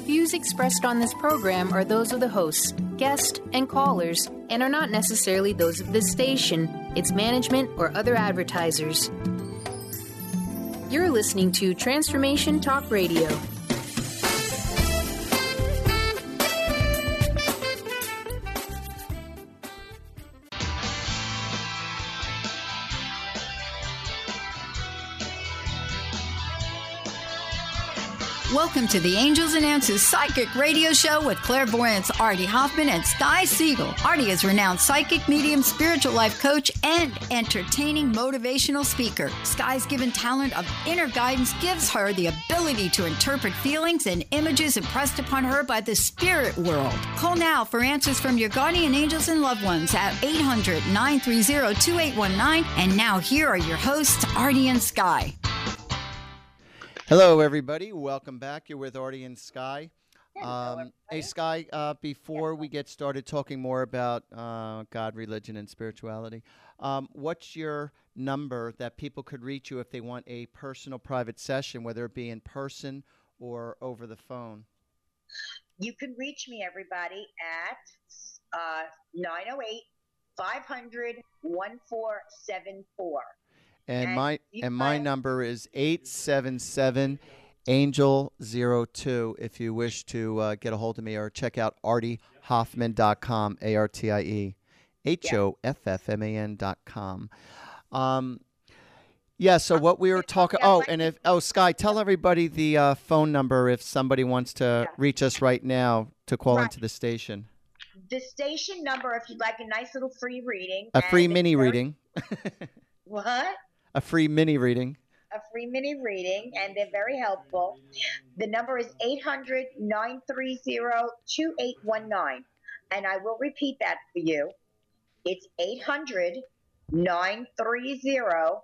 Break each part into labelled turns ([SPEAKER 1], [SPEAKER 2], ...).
[SPEAKER 1] Views expressed on this program are those of the hosts, guests, and callers, and are not necessarily those of this station, its management, or other advertisers. You're listening to Transformation Talk Radio.
[SPEAKER 2] Welcome to the Angels and Answers Psychic Radio Show with clairvoyants Artie Hoffman and Sky Siegel. Artie is a renowned psychic, medium, spiritual life coach, and entertaining motivational speaker. Sky's given talent of inner guidance gives her the ability to interpret feelings and images impressed upon her by the spirit world. Call now for answers from your guardian angels and loved ones at 800-930-2819. And now here are your hosts, Artie and Sky.
[SPEAKER 3] Hello, everybody. Welcome back. You're with Artie and Sky. Hey, Sky, before we get started talking more about God, religion, and spirituality, what's your number that people could reach you if they want a personal private session, whether it be in person or over the phone?
[SPEAKER 4] You can reach me, everybody, at 908-500-1474.
[SPEAKER 3] And my number is 877-ANGEL02 if you wish to get a hold of me, or check out artiehoffman.com, ARTIEHOFFMAN.com. Yeah, so what we were talking, Sky, tell everybody the phone number if somebody wants to reach us right now to call into the station.
[SPEAKER 4] The station number, if you'd like a nice little free reading.
[SPEAKER 3] A free mini reading.
[SPEAKER 4] What?
[SPEAKER 3] A free mini reading.
[SPEAKER 4] A free mini reading, and they're very helpful. The number is 800-930-2819, and I will repeat that for you. It's 800-930-2819,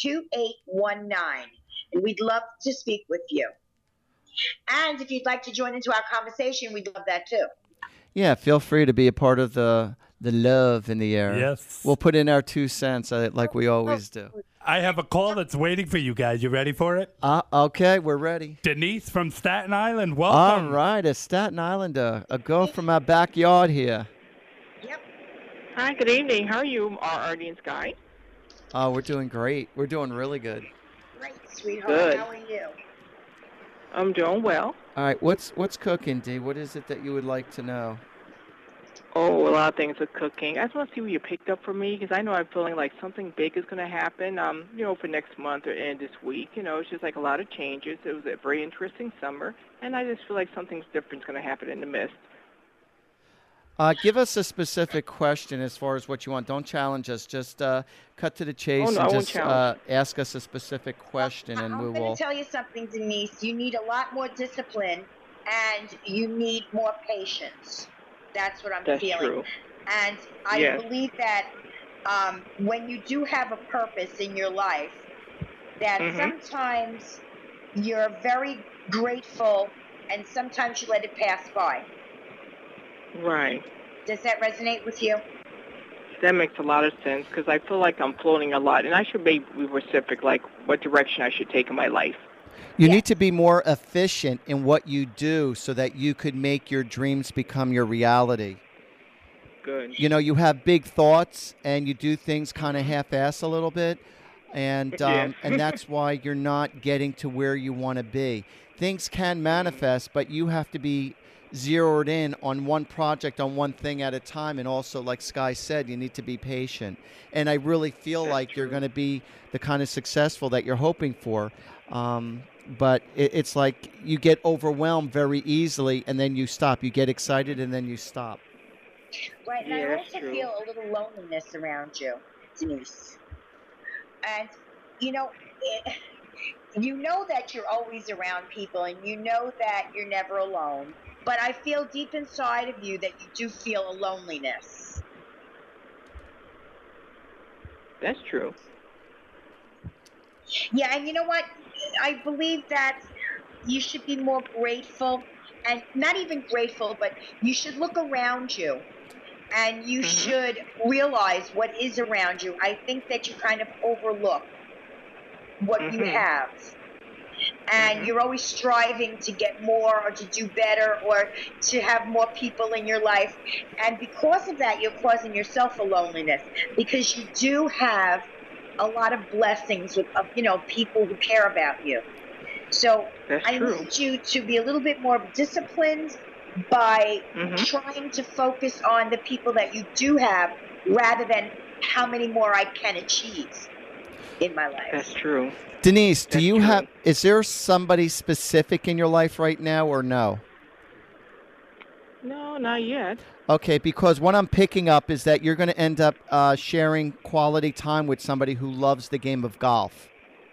[SPEAKER 4] and we'd love to speak with you. And if you'd like to join into our conversation, we'd love that too.
[SPEAKER 3] Yeah, feel free to be a part of the love in the air.
[SPEAKER 5] Yes.
[SPEAKER 3] We'll put in our 2 cents like we always do.
[SPEAKER 5] I have a call that's waiting for you guys. You ready for it?
[SPEAKER 3] Okay, we're ready.
[SPEAKER 5] Denise from Staten Island, welcome.
[SPEAKER 3] All right, a Staten Islander, a girl from our backyard here.
[SPEAKER 4] Yep.
[SPEAKER 6] Hi, good evening. How are you, Artie and Sky?
[SPEAKER 3] We're doing great. We're doing really good.
[SPEAKER 4] Great, sweetheart.
[SPEAKER 6] Good.
[SPEAKER 4] How are you?
[SPEAKER 6] I'm doing well.
[SPEAKER 3] All right, what's cooking, Dee? What is it that you would like to know?
[SPEAKER 6] Oh, a lot of things are cooking. I just want to see what you picked up for me, because I know I'm feeling like something big is going to happen, for next month or end this week. It's just like a lot of changes. It was a very interesting summer, and I just feel like something different is going to happen in the midst.
[SPEAKER 3] Give us a specific question as far as what you want. Don't challenge us. Just cut to the chase
[SPEAKER 6] I
[SPEAKER 3] and
[SPEAKER 6] won't
[SPEAKER 3] just ask us a specific question, and we
[SPEAKER 4] I'm
[SPEAKER 3] will.
[SPEAKER 4] going to tell you something, Denise. You need a lot more discipline, and you need more patience. That's what I'm feeling.
[SPEAKER 6] That's true.
[SPEAKER 4] And I believe that when you do have a purpose in your life, that sometimes you're very grateful, and sometimes you let it pass by.
[SPEAKER 6] Right.
[SPEAKER 4] Does that resonate with you?
[SPEAKER 6] That makes a lot of sense, because I feel like I'm floating a lot, and I should be specific, like what direction I should take in my life.
[SPEAKER 3] You need to be more efficient in what you do so that you could make your dreams become your reality.
[SPEAKER 6] Good.
[SPEAKER 3] You have big thoughts and you do things kind of half-ass a little bit, and and that's why you're not getting to where you want to be. Things can manifest, but you have to be zeroed in on one project, on one thing at a time, and also, like Sky said, you need to be patient. And I really feel like you're going to be the kind of successful that you're hoping for. But it's like you get overwhelmed very easily, and then you stop. You get excited, and then you stop.
[SPEAKER 4] Right, and I also feel a little loneliness around you, Denise. And, you know that you're always around people, and you know that you're never alone. But I feel deep inside of you that you do feel a loneliness.
[SPEAKER 6] That's true.
[SPEAKER 4] Yeah, and you know what? I believe that you should be more grateful, and not even grateful, but you should look around you, and you should realize what is around you. I think that you kind of overlook what you have. and you're always striving to get more or to do better or to have more people in your life. And because of that, you're causing yourself a loneliness, because you do have a lot of blessings of people who care about you. So I need you to be a little bit more disciplined by trying to focus on the people that you do have rather than how many more I can achieve in my life.
[SPEAKER 6] That's true.
[SPEAKER 3] Denise, is there somebody specific in your life right now or no?
[SPEAKER 6] No, not yet.
[SPEAKER 3] Okay, because what I'm picking up is that you're going to end up sharing quality time with somebody who loves the game of golf.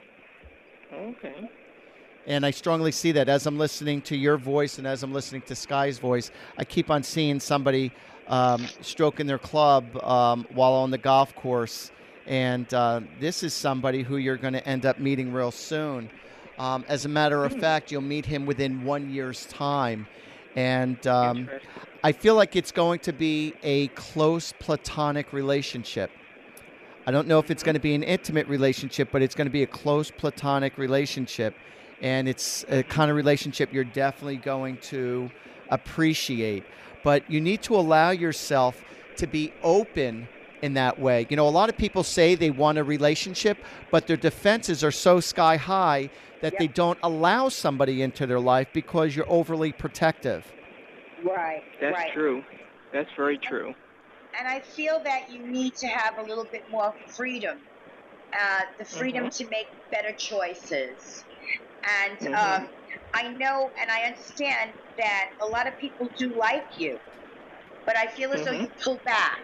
[SPEAKER 6] Okay.
[SPEAKER 3] And I strongly see that as I'm listening to your voice and as I'm listening to Sky's voice, I keep on seeing somebody stroking their club while on the golf course. And this is somebody who you're going to end up meeting real soon. As a matter of fact, you'll meet him within 1 year's time. And I feel like it's going to be a close platonic relationship. I don't know if it's going to be an intimate relationship, but it's going to be a close platonic relationship. And it's a kind of relationship you're definitely going to appreciate. But you need to allow yourself to be open in that way. You know, a lot of people say they want a relationship, but their defenses are so sky high that they don't allow somebody into their life because you're overly protective.
[SPEAKER 4] Right.
[SPEAKER 6] That's true. That's very true.
[SPEAKER 4] And I feel that you need to have a little bit more freedom, the freedom to make better choices. And I know and I understand that a lot of people do like you, but I feel as though you pull back.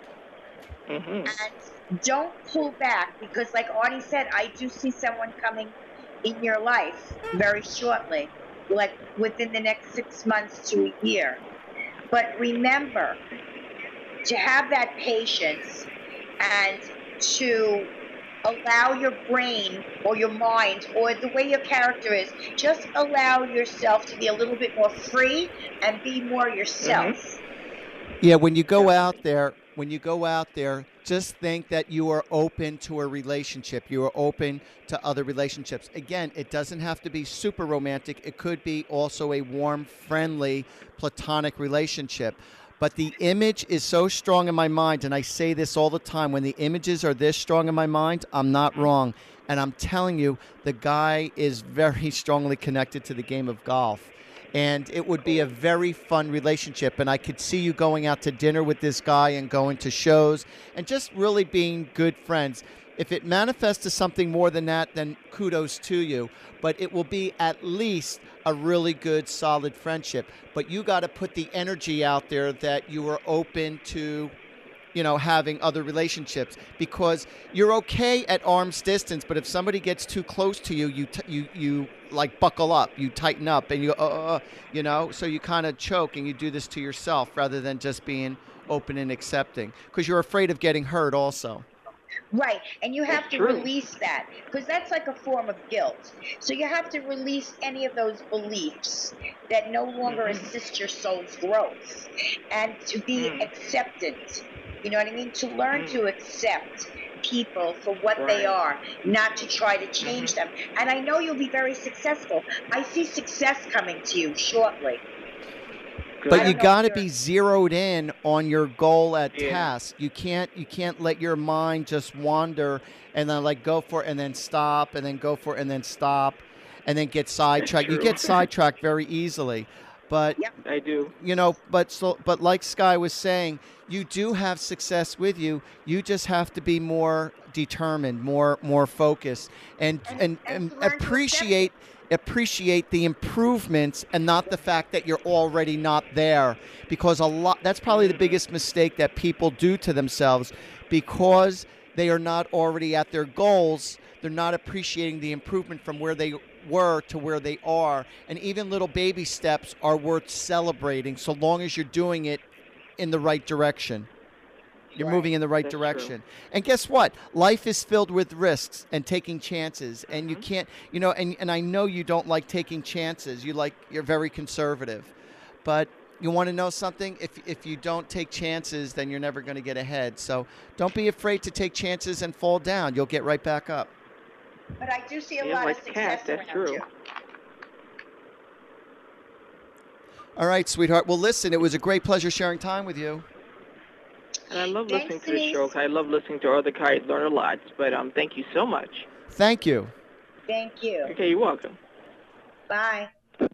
[SPEAKER 4] And don't pull back, because like Artie said, I do see someone coming in your life very shortly, like within the next 6 months to a year. But remember to have that patience and to allow your brain or your mind or the way your character is, just allow yourself to be a little bit more free and be more yourself.
[SPEAKER 3] Yeah, when you go out there, just think that you are open to a relationship. You are open to other relationships. Again, it doesn't have to be super romantic. It could be also a warm, friendly, platonic relationship. But the image is so strong in my mind, and I say this all the time, when the images are this strong in my mind, I'm not wrong. And I'm telling you, the guy is very strongly connected to the game of golf. And it would be a very fun relationship. And I could see you going out to dinner with this guy and going to shows and just really being good friends. If it manifests to something more than that, then kudos to you. But it will be at least a really good, solid friendship. But you got to put the energy out there that you are open to, having other relationships, because you're okay at arm's distance. But if somebody gets too close to you, you like buckle up, you tighten up, and so you kind of choke, and you do this to yourself rather than just being open and accepting, because you're afraid of getting hurt also.
[SPEAKER 4] Right, and you have to release that, because that's like a form of guilt. So you have to release any of those beliefs that no longer assist your soul's growth, and to be acceptant. You know what I mean? To learn to accept people for what they are, not to try to change them. And I know you'll be very successful. I see success coming to you shortly.
[SPEAKER 3] But you got to be zeroed in on your goal at task. You can't let your mind just wander and then go for it and then stop and then go for it and then stop and then get sidetracked. You get sidetracked very easily. But
[SPEAKER 6] I do.
[SPEAKER 3] But like Sky was saying, you do have success with you. You just have to be more determined, more focused, and appreciate the improvements and not the fact that you're already not there, because that's probably the biggest mistake that people do to themselves, because they are not already at their goals. They're not appreciating the improvement from where they were to where they are. And even little baby steps are worth celebrating, so long as you're doing it in the right direction. You're moving in the right direction. True. And guess what? Life is filled with risks and taking chances. And you can't, and I know you don't like taking chances. You're very conservative. But you want to know something? If you don't take chances, then you're never going to get ahead. So don't be afraid to take chances and fall down. You'll get right back up.
[SPEAKER 4] But I do see a lot of success around you.
[SPEAKER 3] All right, sweetheart. Well, listen, it was a great pleasure sharing time with you.
[SPEAKER 6] And I love listening to the show. I love listening to other guys. Learn a lot. But thank you so much.
[SPEAKER 3] Thank you.
[SPEAKER 4] Thank you.
[SPEAKER 6] Okay, you're welcome.
[SPEAKER 4] Bye.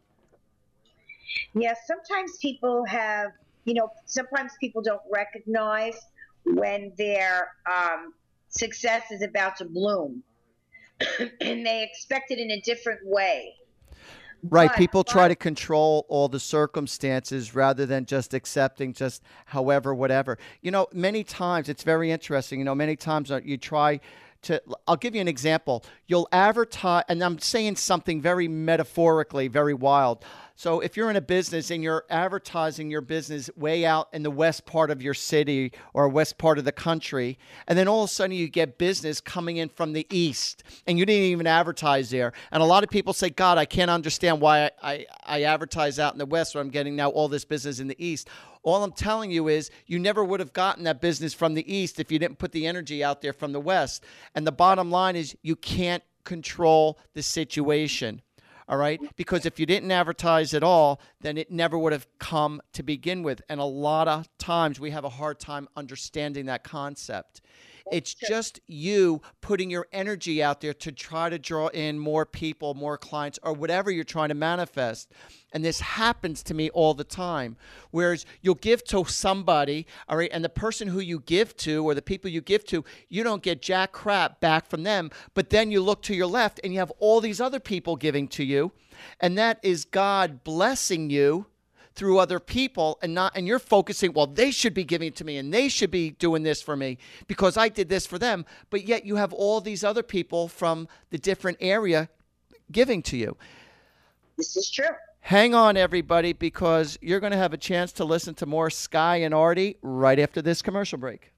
[SPEAKER 4] Yeah, sometimes people have, sometimes people don't recognize when their success is about to bloom. And they expect it in a different way.
[SPEAKER 3] Right. People try to control all the circumstances rather than just accepting just however, whatever. Many times it's very interesting. Many times you try to, I'll give you an example. You'll advertise, and I'm saying something very metaphorically, very wild. So if you're in a business and you're advertising your business way out in the west part of your city or west part of the country, and then all of a sudden you get business coming in from the east and you didn't even advertise there. And a lot of people say, God, I can't understand why I advertise out in the west when I'm getting now all this business in the east. All I'm telling you is you never would have gotten that business from the east if you didn't put the energy out there from the west. And the bottom line is you can't control the situation. All right? Because if you didn't advertise at all, then it never would have come to begin with. And a lot of times we have a hard time understanding that concept. It's just you putting your energy out there to try to draw in more people, more clients, or whatever you're trying to manifest. And this happens to me all the time. Whereas you'll give to somebody, all right, and the person who you give to or the people you give to, you don't get jack crap back from them. But then you look to your left and you have all these other people giving to you. And that is God blessing you through other people, and you're focusing, well, they should be giving to me and they should be doing this for me because I did this for them. But yet you have all these other people from the different area giving to you.
[SPEAKER 4] This is true.
[SPEAKER 3] Hang on, everybody, because you're going to have a chance to listen to more Sky and Artie right after this commercial break.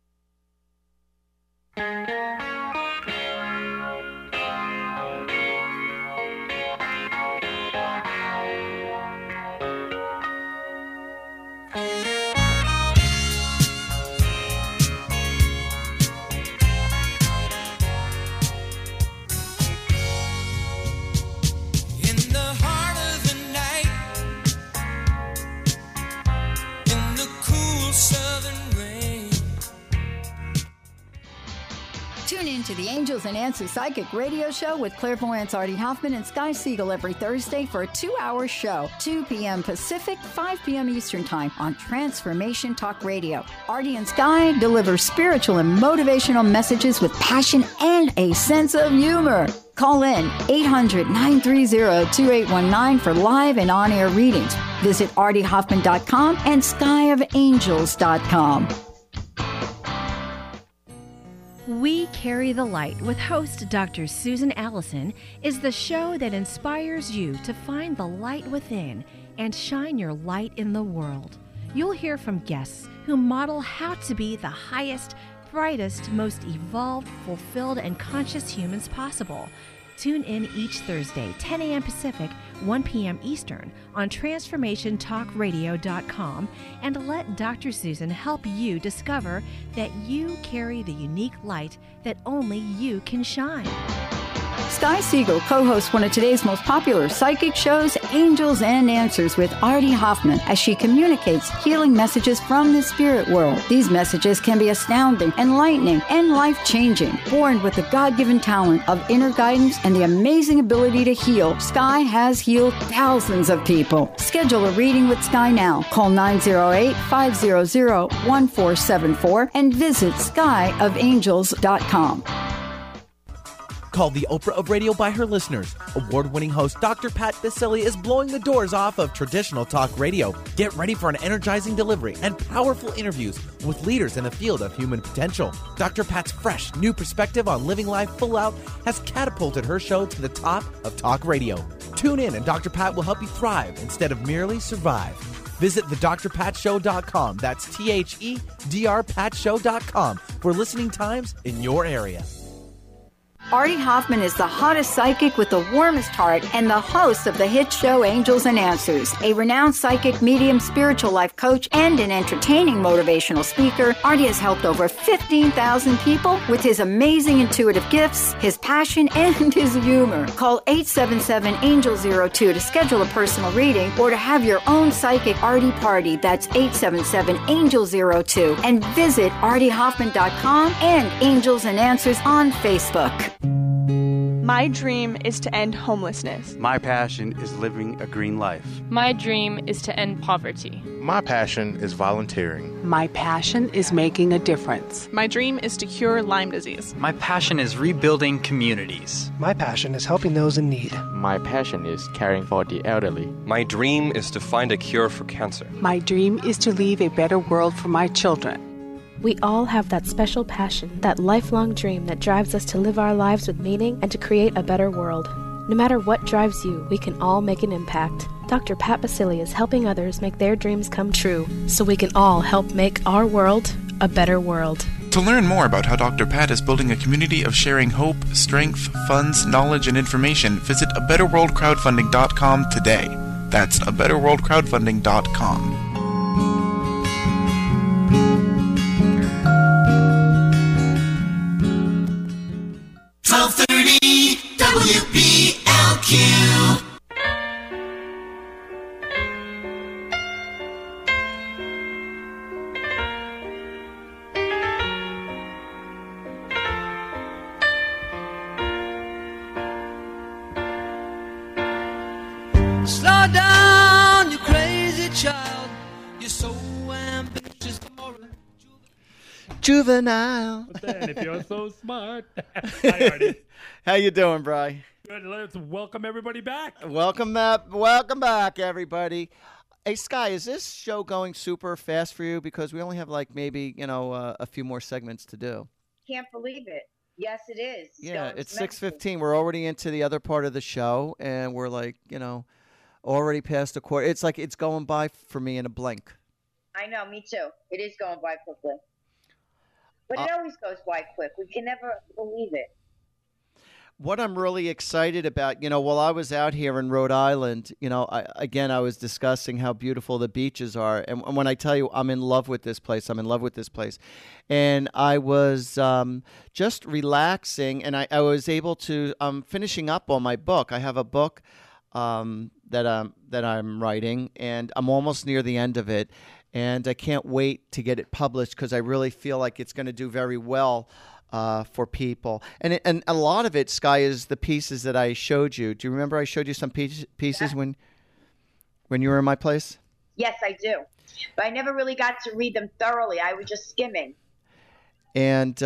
[SPEAKER 2] Tune in to the Angels and Answers Psychic Radio Show with clairvoyants Artie Hoffman and Sky Siegel every Thursday for a 2-hour show, 2 p.m. Pacific, 5 p.m. Eastern Time on Transformation Talk Radio. Artie and Sky deliver spiritual and motivational messages with passion and a sense of humor. Call in 800-930-2819 for live and on-air readings. Visit artiehoffman.com and skyofangels.com.
[SPEAKER 7] We Carry the Light with host Dr. Susan Allison is the show that inspires you to find the light within and shine your light in the world. You'll hear from guests who model how to be the highest, brightest, most evolved, fulfilled, and conscious humans possible. Tune in each Thursday, 10 a.m. Pacific, 1 p.m. Eastern on TransformationTalkRadio.com and let Dr. Susan help you discover that you carry the unique light that only you can shine.
[SPEAKER 2] Sky Siegel co-hosts one of today's most popular psychic shows, Angels and Answers with Artie Hoffman, as she communicates healing messages from the spirit world. These messages can be astounding, enlightening, and life-changing. Born with the God-given talent of inner guidance and the amazing ability to heal, Sky has healed thousands of people. Schedule a reading with Sky now. Call 908-500-1474 and visit skyofangels.com.
[SPEAKER 8] Called the Oprah of radio by her listeners, award-winning host Dr. Pat Baccili is blowing the doors off of traditional talk radio. Get ready for an energizing delivery and powerful interviews with leaders in the field of human potential. Dr. Pat's fresh, new perspective on living life full out has catapulted her show to the top of talk radio. Tune in and Dr. Pat will help you thrive instead of merely survive. Visit thedrpatshow.com. That's THEDRPatshow.com for listening times in your area.
[SPEAKER 2] Artie Hoffman is the hottest psychic with the warmest heart and the host of the hit show Angels and Answers. A renowned psychic, medium, spiritual life coach, and an entertaining motivational speaker, Artie has helped over 15,000 people with his amazing intuitive gifts, his passion, and his humor. Call 877-ANGEL-02 to schedule a personal reading or to have your own psychic Artie party. That's 877-ANGEL-02. And visit artiehoffman.com and Angels and Answers on Facebook.
[SPEAKER 9] My dream is to end homelessness.
[SPEAKER 10] My passion is living a green life.
[SPEAKER 11] My dream is to end poverty.
[SPEAKER 12] My passion is volunteering.
[SPEAKER 13] My passion is making a difference.
[SPEAKER 9] My dream is to cure Lyme disease.
[SPEAKER 14] My passion is rebuilding communities.
[SPEAKER 15] My passion is helping those in need.
[SPEAKER 16] My passion is caring for the elderly.
[SPEAKER 17] My dream is to find a cure for cancer.
[SPEAKER 13] My dream is to leave a better world for my children.
[SPEAKER 18] We all have that special passion, that lifelong dream that drives us to live our lives with meaning and to create a better world. No matter what drives you, we can all make an impact. Dr. Pat Baccili is helping others make their dreams come true, so we can all help make our world a better world.
[SPEAKER 19] To learn more about how Dr. Pat is building a community of sharing hope, strength, funds, knowledge, and information, visit abetterworldcrowdfunding.com today. That's abetterworldcrowdfunding.com.
[SPEAKER 20] 1230 WBLQ. Slow down, you crazy child. You're so ambitious for it.
[SPEAKER 3] Juvenile.
[SPEAKER 5] But then, if you're so smart. Hi, Artie.
[SPEAKER 3] How you doing, Bri?
[SPEAKER 5] Good. Let's welcome everybody back.
[SPEAKER 3] Welcome back, everybody. Hey, Sky, is this show going super fast for you? Because we only have like maybe, a few more segments to do.
[SPEAKER 4] Can't believe it. Yes, it is.
[SPEAKER 3] Yeah, it's 6:15. We're already into the other part of the show, and we're like, already past a quarter. It's like it's going by for me in a blink.
[SPEAKER 4] I know, me too. It is going by quickly. But it always goes by quick. We can never believe it.
[SPEAKER 3] What I'm really excited about, while I was out here in Rhode Island, I was discussing how beautiful the beaches are. And when I tell you I'm in love with this place, I'm in love with this place. And I was just relaxing, and I was able to, I'm finishing up on my book. I have a book that I'm writing, and I'm almost near the end of it. And I can't wait to get it published because I really feel like it's going to do very well for people. And a lot of it, Sky, is the pieces that I showed you. Do you remember I showed you some pieces when you were in my place?
[SPEAKER 4] Yes, I do. But I never really got to read them thoroughly. I was just skimming.
[SPEAKER 3] And,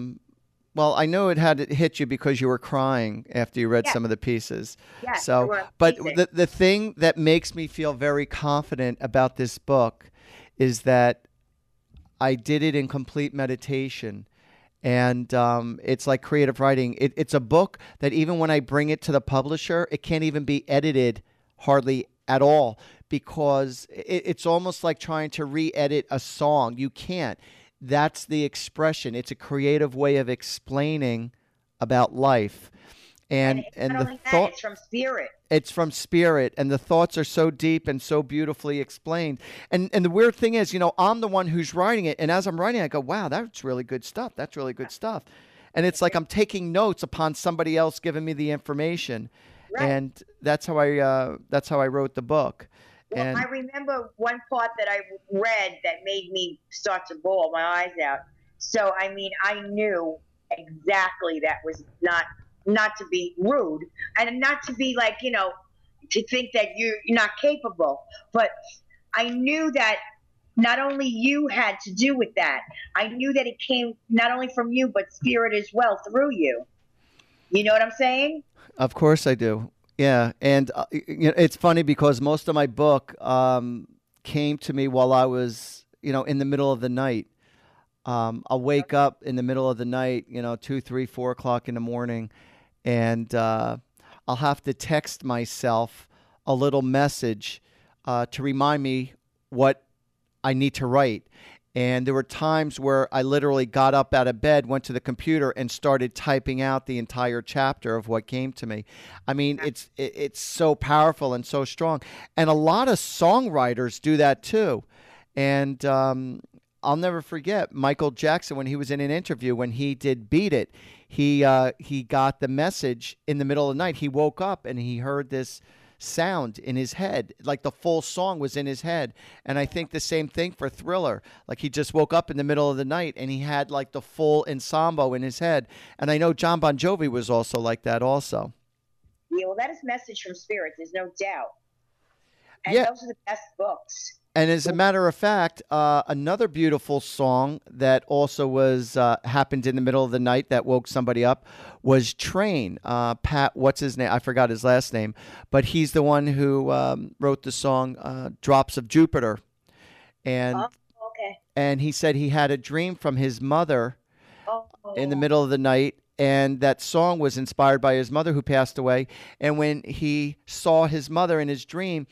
[SPEAKER 3] I know it had hit you because you were crying after you read some of the pieces.
[SPEAKER 4] Yes,
[SPEAKER 3] but the thing that makes me feel very confident about this book is that I did it in complete meditation. And it's like creative writing. It's a book that even when I bring it to the publisher, it can't even be edited hardly at all because it's almost like trying to re-edit a song. You can't. That's the expression. It's a creative way of explaining about life. And the thought,
[SPEAKER 4] it's from spirit.
[SPEAKER 3] It's from spirit, and the thoughts are so deep and so beautifully explained. And the weird thing is, I'm the one who's writing it, and as I'm writing, I go, "Wow, that's really good stuff. That's really good stuff." And it's like I'm taking notes upon somebody else giving me the information, and that's how I wrote the book.
[SPEAKER 4] Well, and I remember one part that I read that made me start to bawl my eyes out. So I knew exactly that was not to be rude and not to be like, to think that you're not capable. But I knew that not only you had to do with that, I knew that it came not only from you, but spirit as well through you. You know what I'm saying?
[SPEAKER 3] Of course I do. Yeah. And it's funny because most of my book came to me while I was, in the middle of the night. I'll wake up in the middle of the night, 2, 3, 4 o'clock in the morning. And I'll have to text myself a little message to remind me what I need to write. And there were times where I literally got up out of bed, went to the computer, and started typing out the entire chapter of what came to me. I mean, it's so powerful and so strong. And a lot of songwriters do that too. And I'll never forget Michael Jackson, when he was in an interview, when he did Beat It, he got the message in the middle of the night. He woke up and he heard this sound in his head, like the full song was in his head. And I think the same thing for Thriller. Like he just woke up in the middle of the night and he had like the full ensemble in his head. And I know John Bon Jovi was also like that also.
[SPEAKER 4] Yeah, well, that is Message from Spirit. There's no doubt. And those are the best books.
[SPEAKER 3] And as a matter of fact, another beautiful song that also was happened in the middle of the night that woke somebody up was Train. Pat, what's his name? I forgot his last name, but he's the one who wrote the song Drops of Jupiter. And and he said he had a dream from his mother in the middle of the night. And that song was inspired by his mother who passed away. And when he saw his mother in his dream,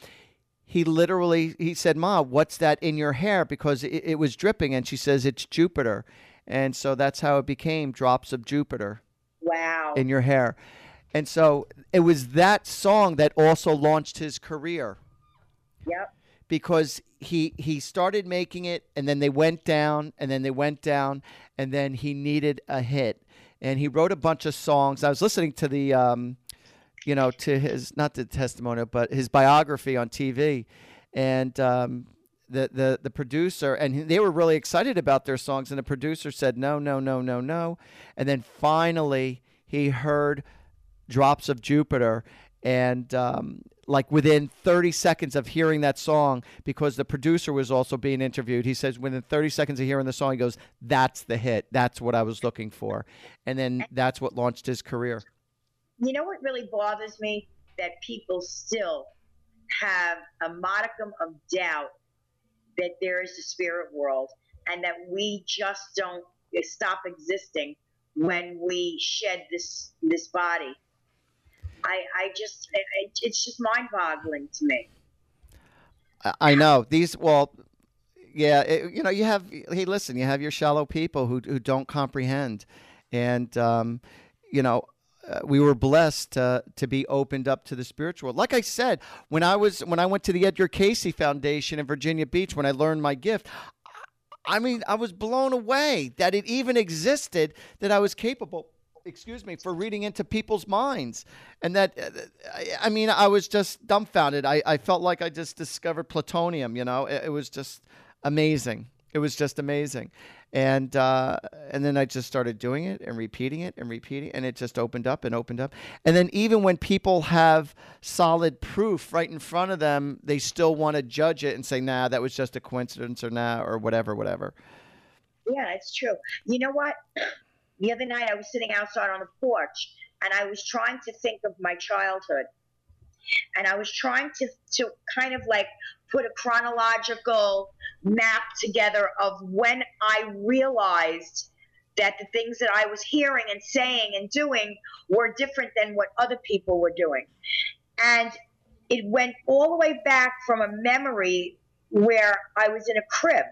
[SPEAKER 3] he said, "Ma, what's that in your hair?" Because it was dripping. And she says, "It's Jupiter." And so that's how it became Drops of Jupiter.
[SPEAKER 4] Wow.
[SPEAKER 3] In your hair. And so it was that song that also launched his career.
[SPEAKER 4] Yep.
[SPEAKER 3] Because he started making it, and then they went down, and then they went down, and then he needed a hit. And he wrote a bunch of songs. I was listening to the to his, not the testimonial, but his biography on TV. And the producer, and they were really excited about their songs, and the producer said, no. And then finally he heard Drops of Jupiter. And like within 30 seconds of hearing that song, because the producer was also being interviewed, he says within 30 seconds of hearing the song, he goes, "That's the hit. That's what I was looking for." And then that's what launched his career.
[SPEAKER 4] You know what really bothers me? That people still have a modicum of doubt that there is a spirit world, and that we just don't stop existing when we shed this body. It's just mind-boggling to me.
[SPEAKER 3] I know these. Well, yeah, you have. Hey, listen, you have your shallow people who don't comprehend, and we were blessed to be opened up to the spiritual world. Like I said, when I went to the Edgar Cayce Foundation in Virginia Beach, when I learned my gift, I mean, I was blown away that it even existed, that I was capable, for reading into people's minds. And that, I mean, I was just dumbfounded. I felt like I just discovered plutonium, It was just amazing. It was just amazing. And then I just started doing it and repeating it, and it just opened up and opened up. And then even when people have solid proof right in front of them, they still want to judge it and say, nah, that was just a coincidence, or nah, or whatever.
[SPEAKER 4] Yeah, it's true. You know what? The other night I was sitting outside on the porch, and I was trying to think of my childhood. And I was trying to kind of like put a chronological map together of when I realized that the things that I was hearing and saying and doing were different than what other people were doing. And it went all the way back from a memory where I was in a crib.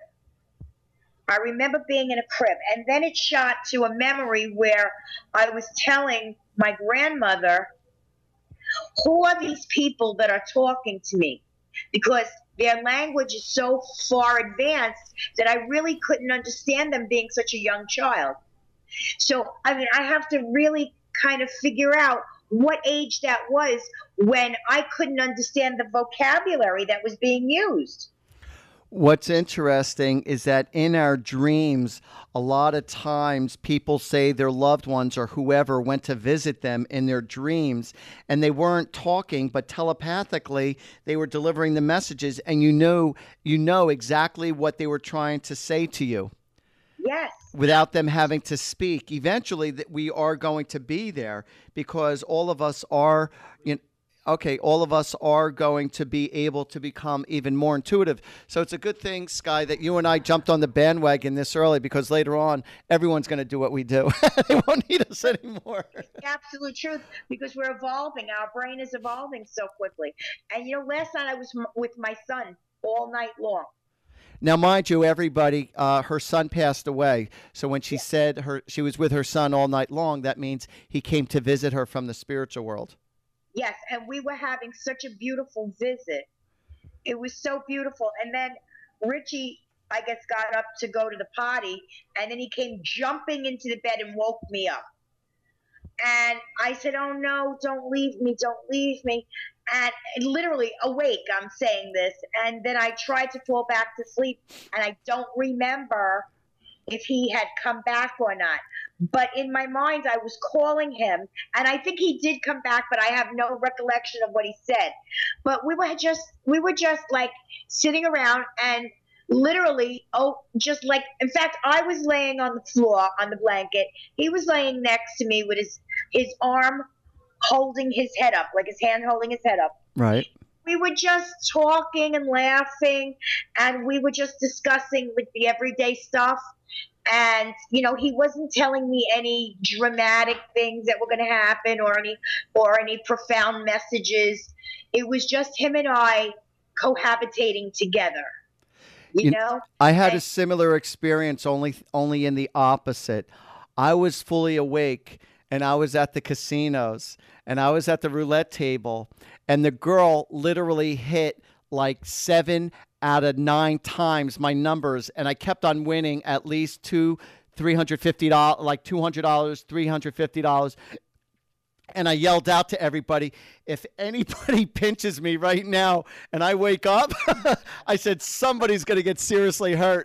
[SPEAKER 4] I remember being in a crib. And then it shot to a memory where I was telling my grandmother, who are these people that are talking to me? Because their language is so far advanced that I really couldn't understand them being such a young child. So, I mean, I have to really kind of figure out what age that was when I couldn't understand the vocabulary that was being used.
[SPEAKER 3] What's interesting is that in our dreams, a lot of times people say their loved ones or whoever went to visit them in their dreams, and they weren't talking, but telepathically they were delivering the messages, and you know exactly what they were trying to say to you.
[SPEAKER 4] Yes.
[SPEAKER 3] Without them having to speak. Eventually, that we are going to be there, because all of us are, all of us are going to be able to become even more intuitive. So it's a good thing, Sky, that you and I jumped on the bandwagon this early, because later on, everyone's going to do what we do. They won't need us anymore.
[SPEAKER 4] Absolute truth, because we're evolving. Our brain is evolving so quickly. And, last night I was with my son all night long.
[SPEAKER 3] Now, mind you, everybody, her son passed away. So when she said she was with her son all night long, that means he came to visit her from the spiritual world.
[SPEAKER 4] Yes, and we were having such a beautiful visit. It was so beautiful. And then Richie, I guess, got up to go to the potty, and then he came jumping into the bed and woke me up. And I said, oh, no, don't leave me, don't leave me. And literally awake, I'm saying this. And then I tried to fall back to sleep, and I don't remember if he had come back or not. But in my mind, I was calling him, and I think he did come back, but I have no recollection of what he said. But we were just like sitting around and literally, just like, in fact, I was laying on the floor on the blanket. He was laying next to me with his arm holding his head up, like his hand holding his head up.
[SPEAKER 3] Right.
[SPEAKER 4] We were just talking and laughing, and we were just discussing like the everyday stuff. And, you know, he wasn't telling me any dramatic things that were going to happen or any profound messages. It was just him and I cohabitating together. You know?
[SPEAKER 3] I had a similar experience, only in the opposite. I was fully awake, and I was at the casinos, and I was at the roulette table, and the girl literally hit like 7 out of 9 times my numbers, and I kept on winning at least $350, like $200, $350. And I yelled out to everybody, if anybody pinches me right now and I wake up, I said, somebody's going to get seriously hurt.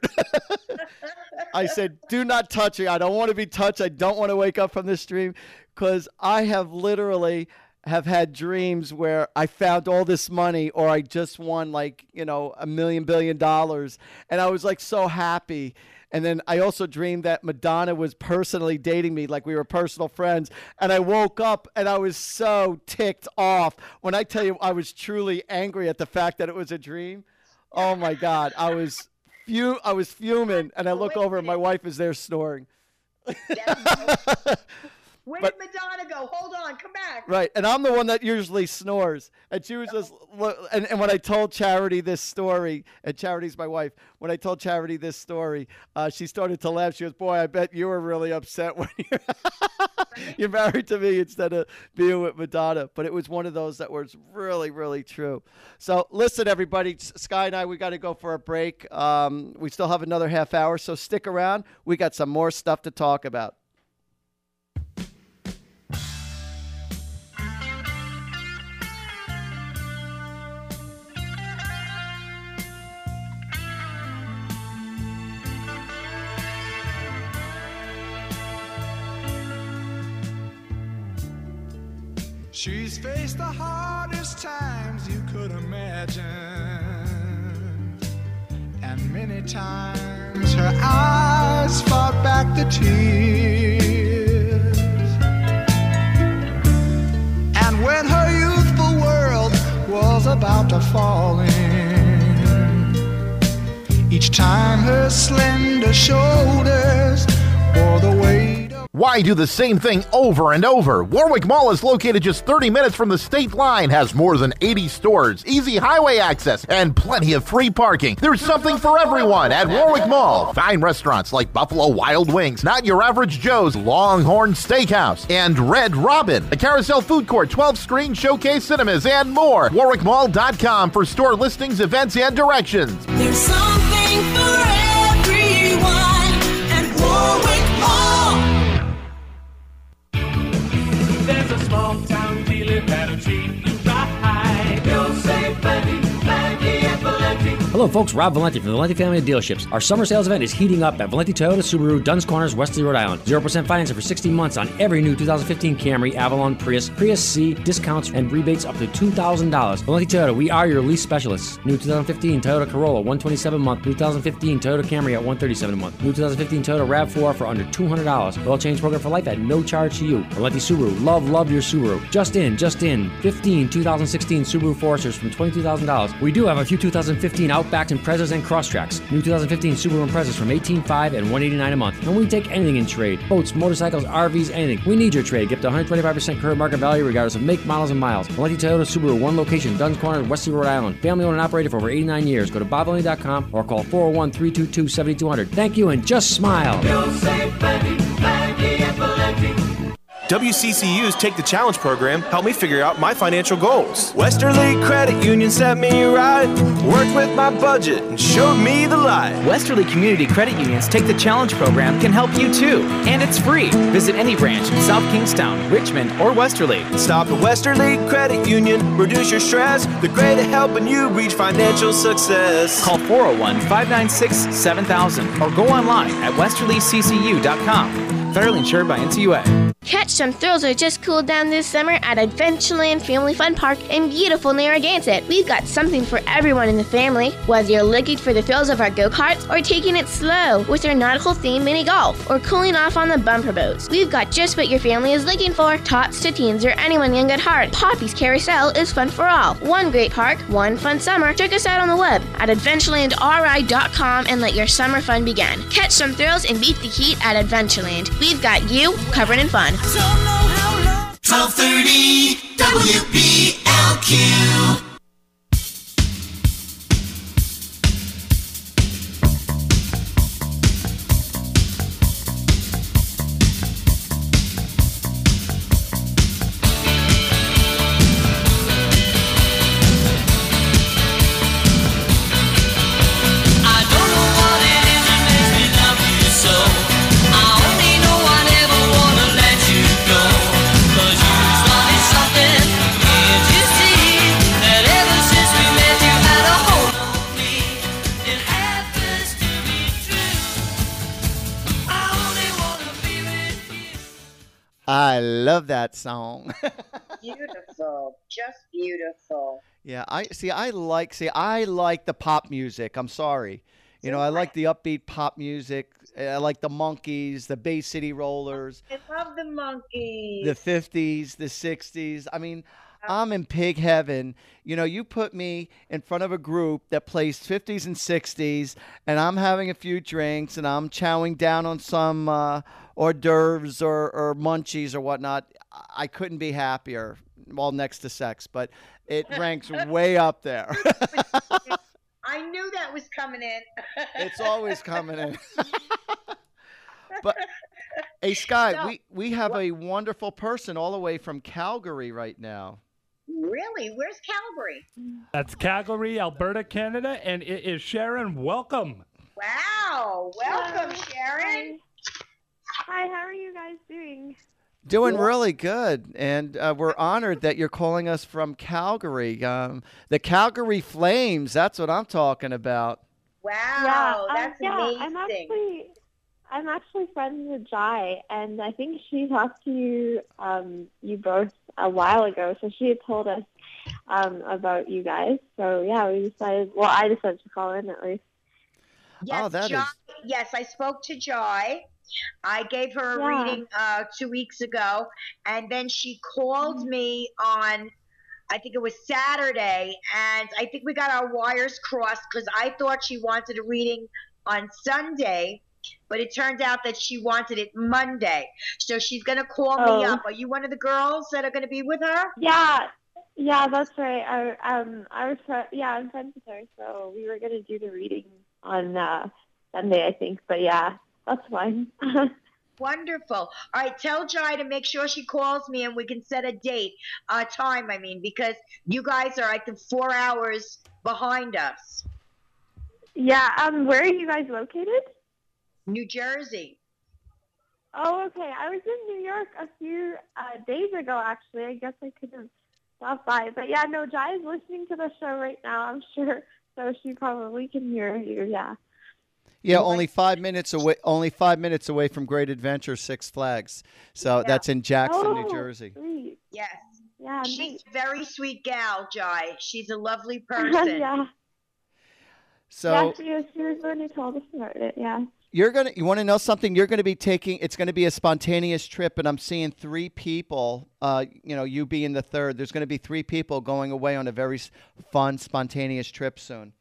[SPEAKER 3] I said, do not touch me. I don't want to be touched. I don't want to wake up from this dream, because I have literally have had dreams where I found all this money, or I just won like, $1 billion. And I was like so happy. And then I also dreamed that Madonna was personally dating me, like we were personal friends. And I woke up and I was so ticked off. When I tell you I was truly angry at the fact that it was a dream, oh my God, I was fuming. And I look over and my wife is there snoring.
[SPEAKER 4] Where did Madonna go? Hold on, come back.
[SPEAKER 3] Right, and I'm the one that usually snores. And she was just, and when I told Charity this story, and Charity's my wife, when I told Charity this story, she started to laugh. She goes, boy, I bet you were really upset when you're married to me instead of being with Madonna. But it was one of those that was really, really true. So listen, everybody, Sky and I, we got to go for a break. We still have another half hour, so stick around. We got some more stuff to talk about.
[SPEAKER 20] She's faced the hardest times you could imagine, and many times her eyes fought back the tears. And when her youthful world was about to fall in, each time her slender shoulders bore the weight.
[SPEAKER 21] Why do the same thing over and over? Warwick Mall is located just 30 minutes from the state line, has more than 80 stores, easy highway access, and plenty of free parking. There's something for everyone at Warwick Mall. Fine restaurants like Buffalo Wild Wings, Not Your Average Joe's, Longhorn Steakhouse, and Red Robin. A Carousel Food Court, 12-screen showcase cinemas, and more. WarwickMall.com for store listings, events, and directions.
[SPEAKER 20] There's something for everyone at Warwick Mall. There's a small town dealer that'll treat you right. You'll save plenty, plenty and plenty.
[SPEAKER 22] Hello folks, Rob Valenti from the Valenti Family of Dealerships. Our summer sales event is heating up at Valenti Toyota Subaru, Dunn's Corners, Westerly, Rhode Island. 0% financing for 60 months on every new 2015 Camry, Avalon, Prius C, discounts and rebates up to $2,000. Valenti Toyota, we are your lease specialists. New 2015 Toyota Corolla, $127 a month. New 2015 Toyota Camry at $137 a month. New 2015 Toyota RAV4 for under $200. Oil change program for life at no charge to you. Valenti Subaru, love your Subaru. Just in, 15 2016 Subaru Foresters from $22,000. We do have a few 2015 Outback Outbacks, Imprezas, and Crosstracks. New 2015 Subaru Imprezas from $18,500 and $189 a month. And we take anything in trade. Boats, motorcycles, RVs, anything. We need your trade. Get up to 125% current market value regardless of make, models, and miles. Valenti Toyota Subaru, one location, Duns Corners, Wesley, Rhode Island. Family owned and operated for over 89 years. Go to bobvalenti.com or call 401-322-7200. Thank you and just smile.
[SPEAKER 1] You'll save plenty, plenty at Valenti. WCCU's Take the Challenge program helped me figure out my financial goals. Westerly Credit Union set me right, worked with my budget and showed me the light.
[SPEAKER 14] Westerly Community Credit Union's Take the Challenge program can help you too, and it's free. Visit any branch in South Kingstown, Richmond, or Westerly.
[SPEAKER 1] Stop at Westerly Credit Union, reduce your stress. They're great at helping you reach financial success.
[SPEAKER 14] Call 401-596-7000 or go online at westerlyccu.com. Federally insured by NCUA.
[SPEAKER 6] Catch some thrills or just cool down this summer at Adventureland Family Fun Park in beautiful Narragansett. We've got something for everyone in the family, whether you're looking for the thrills of our go-karts or taking it slow with our nautical-themed mini golf or cooling off on the bumper boats. We've got just what your family is looking for, tots to teens or anyone young at heart. Poppy's Carousel is fun for all. One great park, one fun summer. Check us out on the web at adventurelandri.com and let your summer fun begin. Catch some thrills and beat the heat at Adventureland. We've got you covered in fun.
[SPEAKER 1] 1230 WBLQ.
[SPEAKER 3] I love that song.
[SPEAKER 4] Beautiful, just beautiful.
[SPEAKER 3] Yeah, I like the pop music. I'm sorry. You know, I like the upbeat pop music. I like the Monkees, the Bay City Rollers.
[SPEAKER 4] I love the Monkees.
[SPEAKER 3] The 50s, the 60s. I mean, I'm in pig heaven. You know, you put me in front of a group that plays 50s and 60s, and I'm having a few drinks, and I'm chowing down on some hors d'oeuvres or munchies or whatnot. I couldn't be happier. Well, next to sex, but it ranks way up there.
[SPEAKER 4] I knew that was coming in.
[SPEAKER 3] It's always coming in. But hey, Sky, so, we have a wonderful person all the way from Calgary right now.
[SPEAKER 4] Really? Where's Calgary?
[SPEAKER 5] That's Calgary, Alberta, Canada, and it is Sharon. Welcome.
[SPEAKER 4] Wow. Welcome, Sharon.
[SPEAKER 9] Hi, how are you guys doing?
[SPEAKER 3] Doing really good, and we're honored that you're calling us from Calgary. The Calgary Flames, that's what I'm talking about.
[SPEAKER 4] Wow, that's amazing.
[SPEAKER 9] I'm actually friends with Jai, and I think she talked to you both a while ago, so she had told us about you guys. So, yeah, I decided to call in at least.
[SPEAKER 4] Yes, yes, I spoke to Jai. I gave her a reading 2 weeks ago, and then she called me on, I think it was Saturday, and I think we got our wires crossed because I thought she wanted a reading on Sunday, but it turned out that she wanted it Monday. So she's going to call me up. Are you one of the girls that are going to be with her?
[SPEAKER 9] Yeah, that's right. I'm friends with her, so we were going to do the reading on Sunday, I think, but yeah. That's fine.
[SPEAKER 4] Wonderful. All right, tell Jai to make sure she calls me and we can set a date, time, because you guys are like 4 hours behind us.
[SPEAKER 9] Yeah, where are you guys located?
[SPEAKER 4] New Jersey.
[SPEAKER 9] Oh, okay. I was in New York a few days ago, actually. I guess I couldn't stop by. But yeah, no, Jai is listening to the show right now, I'm sure. So she probably can hear you, yeah.
[SPEAKER 3] Yeah, only 5 minutes away. Only 5 minutes away from Great Adventure, Six Flags. So that's in Jackson, New Jersey.
[SPEAKER 9] Sweet.
[SPEAKER 4] Yes.
[SPEAKER 9] Yeah.
[SPEAKER 4] She's a very sweet gal, Jai. She's a lovely person.
[SPEAKER 9] Yeah.
[SPEAKER 3] So
[SPEAKER 9] she was the one who told us about it. Yeah.
[SPEAKER 3] You want to know something? You're going to be taking. It's going to be a spontaneous trip, and I'm seeing 3 people. You being the third. There's going to be 3 people going away on a very fun, spontaneous trip soon.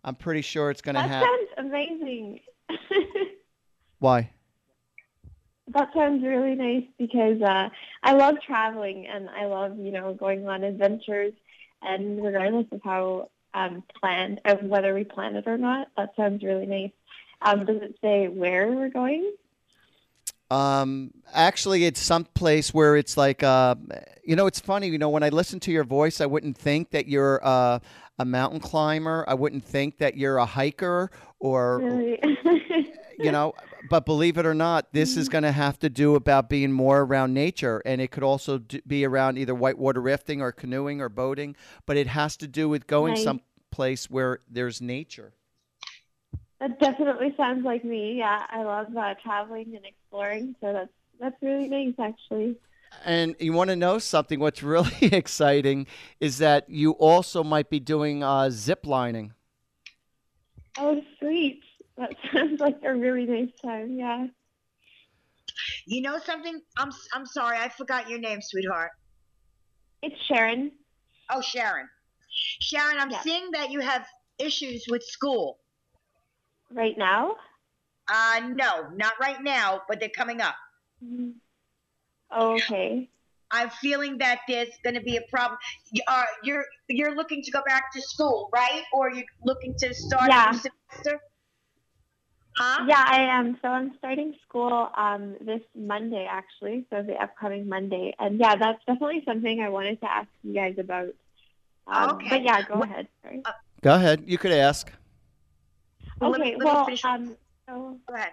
[SPEAKER 3] I'm pretty sure it's going to
[SPEAKER 9] That
[SPEAKER 3] happen.
[SPEAKER 9] sounds amazing.
[SPEAKER 3] Why?
[SPEAKER 9] That sounds really nice because I love traveling and I love, going on adventures. And regardless of how planned, of whether we plan it or not, that sounds really nice. Does it say where we're going?
[SPEAKER 3] Actually, it's some place where it's like, it's funny, when I listen to your voice, I wouldn't think that you're a mountain climber. I wouldn't think that you're a hiker or,
[SPEAKER 9] Really?
[SPEAKER 3] but believe it or not, this is going to have to do about being more around nature. And it could also be around either whitewater rafting or canoeing or boating, but it has to do with going
[SPEAKER 9] Nice.
[SPEAKER 3] someplace where there's nature.
[SPEAKER 9] That definitely sounds like me. Yeah, I love traveling and exploring, so that's really nice, actually.
[SPEAKER 3] And you want to know something? What's really exciting is that you also might be doing zip lining.
[SPEAKER 9] Oh, sweet. That sounds like a really nice time. Yeah.
[SPEAKER 4] You know something? I'm sorry, I forgot your name, sweetheart.
[SPEAKER 9] It's Sharon.
[SPEAKER 4] Oh, Sharon. Sharon, I'm
[SPEAKER 9] Yeah.
[SPEAKER 4] seeing that you have issues with school.
[SPEAKER 9] Right now?
[SPEAKER 4] No, not right now, but they're coming up.
[SPEAKER 9] Oh, okay.
[SPEAKER 4] I'm feeling that there's going to be a problem. You're looking to go back to school, right? Or you're looking to start
[SPEAKER 9] Yeah.
[SPEAKER 4] a new semester? Huh?
[SPEAKER 9] Yeah, I am. So I'm starting school this Monday, actually, so the upcoming Monday. And yeah, that's definitely something I wanted to ask you guys about.
[SPEAKER 4] Okay.
[SPEAKER 9] But yeah, go ahead. Sorry.
[SPEAKER 3] Go ahead. You could ask.
[SPEAKER 4] Let
[SPEAKER 9] Okay,
[SPEAKER 4] me
[SPEAKER 9] well,
[SPEAKER 4] finish.
[SPEAKER 9] so
[SPEAKER 4] Go ahead.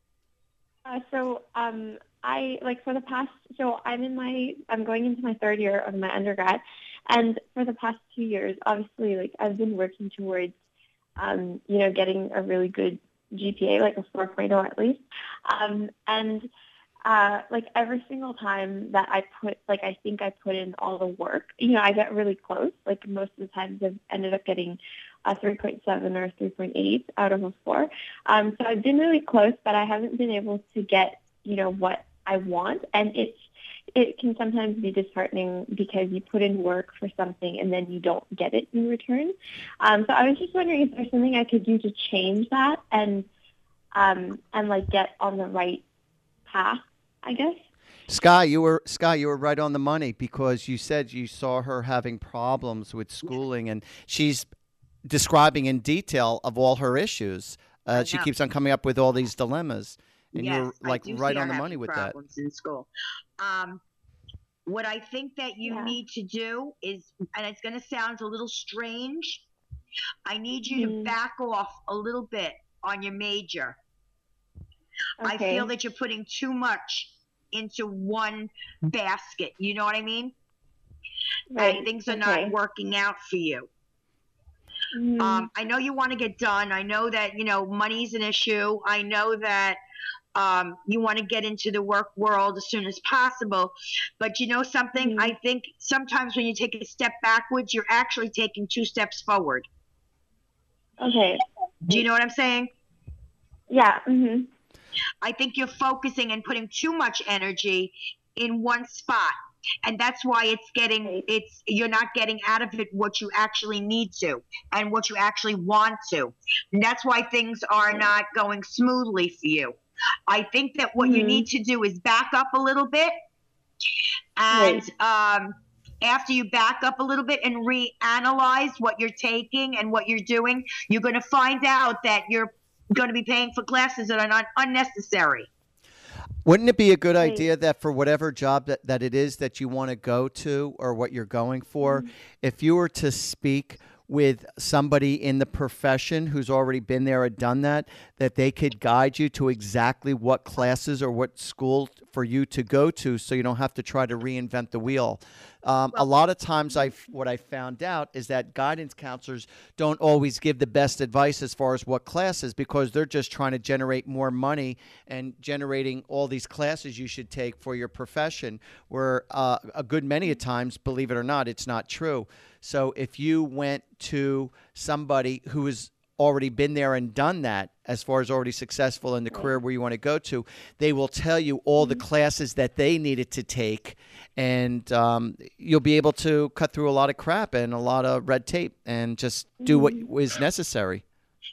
[SPEAKER 9] I for the past, so I'm going into my third year of my undergrad, and for the past 2 years, obviously, I've been working towards, getting a really good GPA, like a 4.0 at least, and every single time that I think I put in all the work, I get really close. Like most of the times I've ended up getting a 3.7 or 3.8 out of a 4. So I've been really close, but I haven't been able to get, what I want. And it can sometimes be disheartening because you put in work for something and then you don't get it in return. So I was just wondering if there's something I could do to change that and get on the right path, I guess.
[SPEAKER 3] Sky, you were right on the money because you said you saw her having problems with schooling, and she's describing in detail of all her issues. She keeps on coming up with all these dilemmas, and
[SPEAKER 4] Yes,
[SPEAKER 3] you're right on the money with that.
[SPEAKER 4] problems in school. What I think that you need to do is, and it's going to sound a little strange, I need you to back off a little bit on your major. I
[SPEAKER 9] Okay.
[SPEAKER 4] feel that you're putting too much into one basket. You know what I mean?
[SPEAKER 9] Right.
[SPEAKER 4] And things are
[SPEAKER 9] Okay.
[SPEAKER 4] not working out for you. I know you want to get done. I know that, money's an issue. I know that you want to get into the work world as soon as possible. But you know something? I think sometimes when you take a step backwards, you're actually taking 2 steps forward.
[SPEAKER 9] Okay.
[SPEAKER 4] Do you know what I'm saying?
[SPEAKER 9] Yeah. Mm-hmm.
[SPEAKER 4] I think you're focusing and putting too much energy in one spot. And that's why you're not getting out of it what you actually need to and what you actually want to. And that's why things are not going smoothly for you. I think that what you need to do is back up a little bit. And after you back up a little bit and reanalyze what you're taking and what you're doing, you're going to find out that you're going to be paying for classes that are not unnecessary.
[SPEAKER 3] Wouldn't it be a good idea that for whatever job that it is that you want to go to or what you're going for, if you were to speak with somebody in the profession who's already been there or done that they could guide you to exactly what classes or what school for you to go to so you don't have to try to reinvent the wheel? A lot of times what I found out is that guidance counselors don't always give the best advice as far as what classes, because they're just trying to generate more money and generating all these classes you should take for your profession, where a good many of times, believe it or not, it's not true. So if you went to somebody who has already been there and done that, as far as already successful in the career where you want to go to, they will tell you all the classes that they needed to take, and you'll be able to cut through a lot of crap and a lot of red tape and just do what is necessary.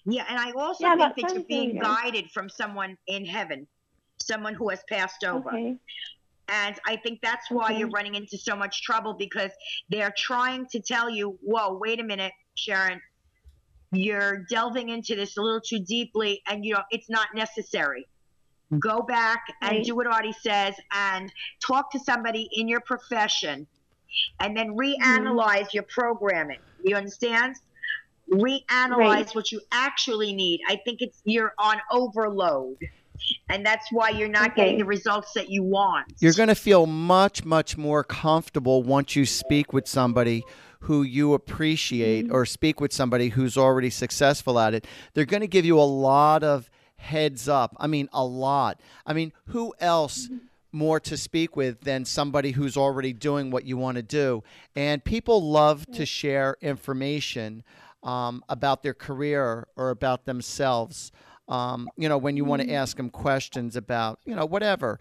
[SPEAKER 4] Yeah, and I also think that you're being guided from someone in heaven, someone who has passed over.
[SPEAKER 9] Okay.
[SPEAKER 4] And I think that's why you're running into so much trouble, because they're trying to tell you, whoa, wait a minute, Sharon, you're delving into this a little too deeply, and it's not necessary. Go back and do what Artie says and talk to somebody in your profession, and then reanalyze your programming. You understand? Reanalyze what you actually need. I think you're on overload. And that's why you're not getting the results that you want.
[SPEAKER 3] You're going to feel much, much more comfortable once you speak with somebody who you appreciate or speak with somebody who's already successful at it. They're going to give you a lot of heads up. I mean, a lot. I mean, who else more to speak with than somebody who's already doing what you want to do? And people love to share information about their career or about themselves. When you want to ask them questions about, whatever,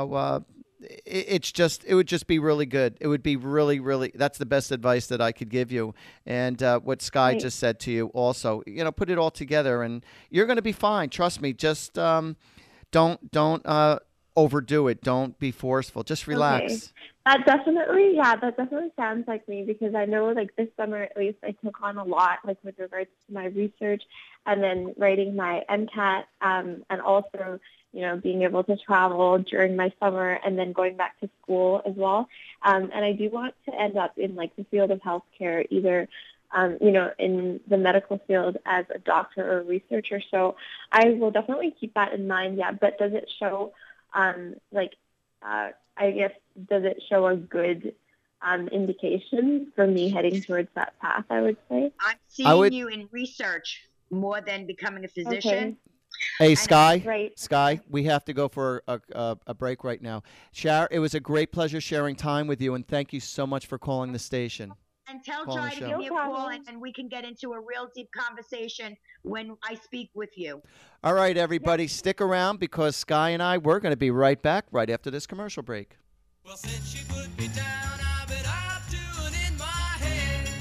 [SPEAKER 3] it would just be really good. It would be really, really, that's the best advice that I could give you. And what Sky just said to you also, put it all together and you're going to be fine. Trust me. Just don't overdo it. Don't be forceful. Just relax.
[SPEAKER 9] Okay. That definitely sounds like me, because I know like this summer at least I took on a lot, like with regards to my research and then writing my MCAT, and also, being able to travel during my summer and then going back to school as well. And I do want to end up in like the field of healthcare, either in the medical field as a doctor or a researcher. So I will definitely keep that in mind. Yeah. But does it show, does it show a good indication for me heading towards that path, I would say?
[SPEAKER 4] I'm seeing you in research more than becoming a physician.
[SPEAKER 9] Okay.
[SPEAKER 3] Hey, Sky, Sky, we have to go for a break right now. It was a great pleasure sharing time with you, and thank you so much for calling the station.
[SPEAKER 4] And tell Jai to give me a call, and we can get into a real deep conversation when I speak with you.
[SPEAKER 3] All right, everybody, stick around, because Sky and we're going to be right back right after this commercial break.
[SPEAKER 7] Well, since you put me down, I've been up to and in my head.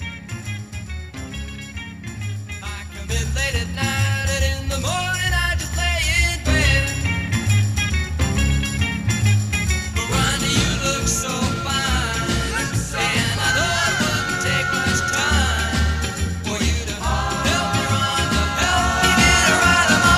[SPEAKER 7] I come in late at night, and in the morning I just lay in bed. But Ronnie, you look so fine, and I know it wouldn't take much time for you to help me, Rhonda, help me get her out of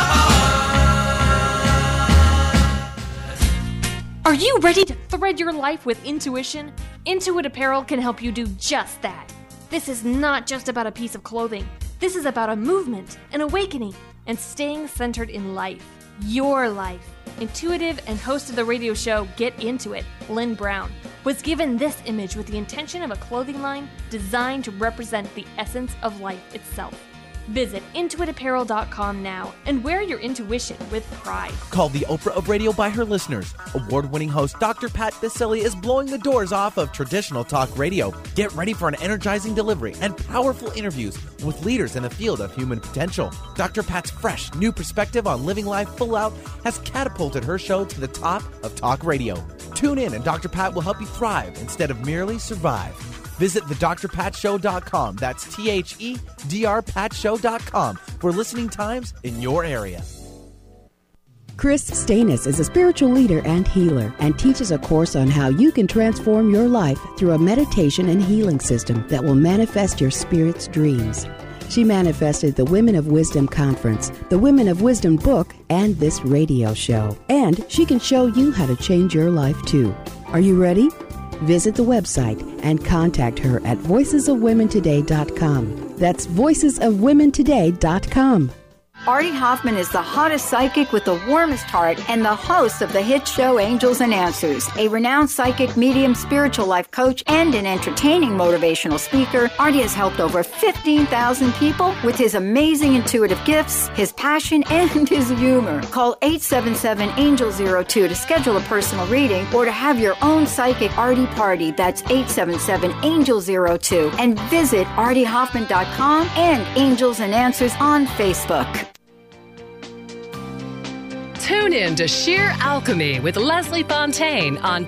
[SPEAKER 7] my heart.
[SPEAKER 11] Are you ready to thread your life with intuition? Intuit Apparel can help you do just that. This is not just about a piece of clothing. This is about a movement, an awakening, and staying centered in life. Your life. Intuitive and host of the radio show Get Into It, Lynn Brown, was given this image with the intention of a clothing line designed to represent the essence of life itself. Visit intuitapparel.com now and wear your intuition with pride.
[SPEAKER 8] Called the Oprah of Radio by her listeners, award-winning host Dr. Pat Baccili is blowing the doors off of traditional talk radio. Get ready for an energizing delivery and powerful interviews with leaders in the field of human potential. Dr. Pat's fresh, new perspective on living life full out has catapulted her show to the top of talk radio. Tune in and Dr. Pat will help you thrive instead of merely survive. Visit thedrpatshow.com. That's THEDRPatshow.com for listening times in your area.
[SPEAKER 23] Chris Stanis is a spiritual leader and healer and teaches a course on how you can transform your life through a meditation and healing system that will manifest your spirit's dreams. She manifested the Women of Wisdom Conference, the Women of Wisdom book, and this radio show. And she can show you how to change your life too. Are you ready? Visit the website and contact her at voicesofwomentoday.com. That's voicesofwomentoday.com.
[SPEAKER 2] Artie Hoffman is the hottest psychic with the warmest heart and the host of the hit show Angels and Answers. A renowned psychic, medium, spiritual life coach, and an entertaining motivational speaker, Artie has helped over 15,000 people with his amazing intuitive gifts, his passion, and his humor. Call 877-ANGEL-02 to schedule a personal reading or to have your own psychic Artie party. That's 877-ANGEL-02. And visit artiehoffman.com and Angels and Answers on Facebook.
[SPEAKER 24] Tune in to Sheer Alchemy with Leslie Fontaine on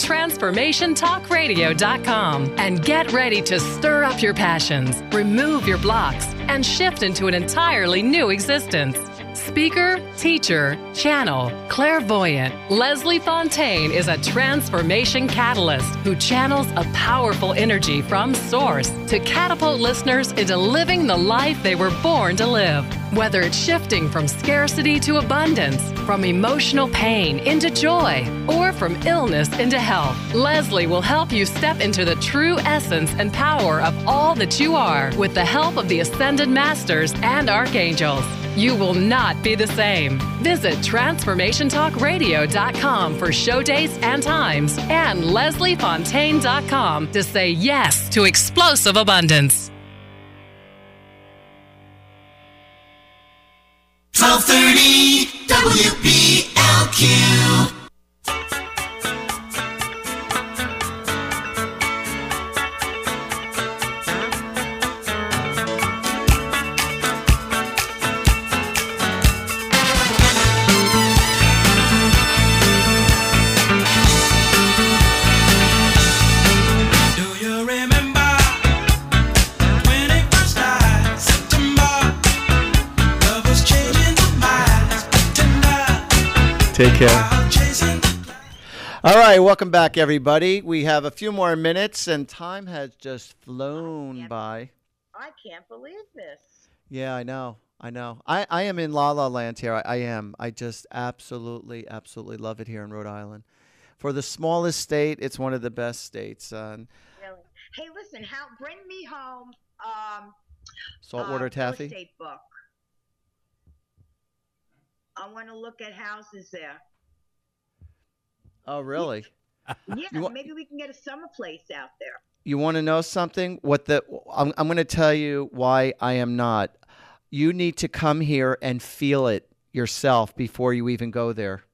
[SPEAKER 24] TransformationTalkRadio.com and get ready to stir up your passions, remove your blocks, and shift into an entirely new existence. Speaker, teacher, channel, clairvoyant, Leslie Fontaine is a transformation catalyst who channels a powerful energy from source to catapult listeners into living the life they were born to live. Whether it's shifting from scarcity to abundance, from emotional pain into joy, or from illness into health, Leslie will help you step into the true essence and power of all that you are with the help of the Ascended Masters and Archangels. You will not be the same. Visit TransformationTalkRadio.com for show dates and times and LeslieFontaine.com to say yes to explosive abundance.
[SPEAKER 7] 1230 WPLQ.
[SPEAKER 3] Take care. All right, welcome back, everybody. We have a few more minutes, and time has just flown by.
[SPEAKER 4] I can't believe this.
[SPEAKER 3] Yeah, I know. I am in La La Land here. I am. I just absolutely love it here in Rhode Island. For the smallest state, it's one of the best states.
[SPEAKER 4] Really? Hey, listen, bring me home
[SPEAKER 3] Saltwater taffy?
[SPEAKER 4] real estate book. I want to look at houses there.
[SPEAKER 3] Oh, really?
[SPEAKER 4] Yeah, maybe we can get a summer place out there.
[SPEAKER 3] You want to know something? I'm going to tell you why I am not. You need to come here and feel it yourself before you even go there.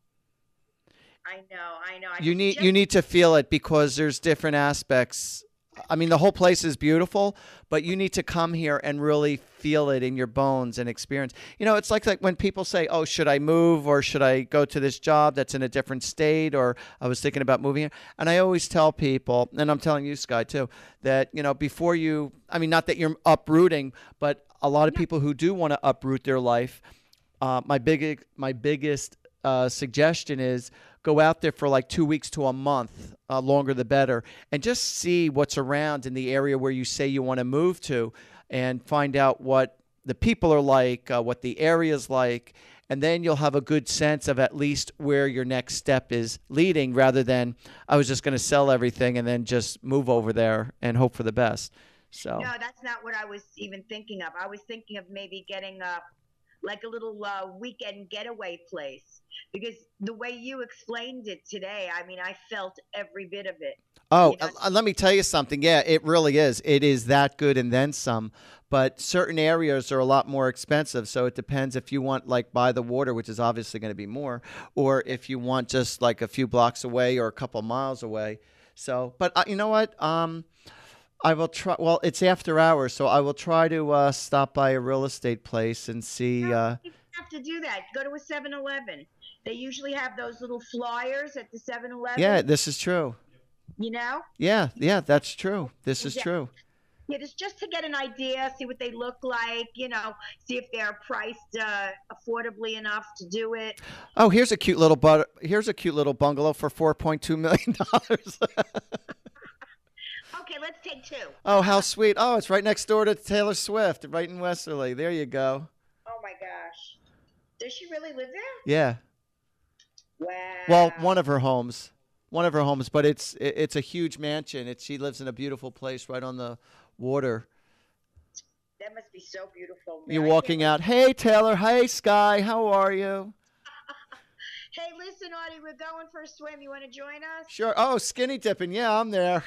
[SPEAKER 4] I know.
[SPEAKER 3] You need to feel it because there's different aspects. I mean, the whole place is beautiful, but you need to come here and really feel it in your bones and experience. You know, it's like when people say, oh, should I move or should I go to this job that's in a different state, or I was thinking about moving here. And I always tell people, and I'm telling you, Sky, too, that, you know, before you, I mean, not that you're uprooting, but a lot of people who do want to uproot their life, my biggest suggestion is go out there for like 2 weeks to a month, longer the better, and just see what's around in the area where you say you want to move to, and find out what the people are like, what the area's like, and then you'll have a good sense of at least where your next step is leading, rather than I was just going to sell everything and then just move over there and hope for the best. So
[SPEAKER 4] no, that's not what I was even thinking of. I was thinking of maybe getting a little weekend getaway place, because the way you explained it today, I mean, I felt every bit of it.
[SPEAKER 3] Oh, let me tell you something. Yeah, it really is. It is that good and then some. But certain areas are a lot more expensive. So it depends if you want like by the water, which is obviously going to be more, or if you want just like a few blocks away or a couple miles away. So, but you know what? I will try. Well, it's after hours, so I will try to stop by a real estate place and see.
[SPEAKER 4] You have to do that. Go to a 7-Eleven. They usually have those little flyers at the 7-Eleven.
[SPEAKER 3] Yeah, this is true.
[SPEAKER 4] You know?
[SPEAKER 3] Yeah, that's true. This is true.
[SPEAKER 4] Yeah, just to get an idea, see what they look like, you know, see if they're priced affordably enough to do it.
[SPEAKER 3] Oh, here's a cute little bungalow for $4.2 million.
[SPEAKER 4] Okay, let's take two.
[SPEAKER 3] Oh, how sweet. Oh, it's right next door to Taylor Swift, right in Westerly. There you go.
[SPEAKER 4] Oh, my gosh. Does she really live there?
[SPEAKER 3] Yeah.
[SPEAKER 4] Wow.
[SPEAKER 3] Well, one of her homes, but it's a huge mansion. She lives in a beautiful place right on the water.
[SPEAKER 4] That must be so beautiful. Man.
[SPEAKER 3] You're walking out. Hey, Taylor. Hey, Sky. How are you?
[SPEAKER 4] Hey, listen, Artie, we're going for a swim. You want to join us?
[SPEAKER 3] Sure. Oh, skinny dipping. Yeah, I'm there.